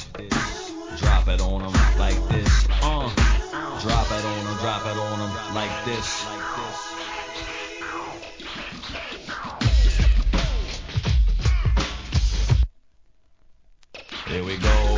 Drop it on them like this. Drop it on them like this. Here we go.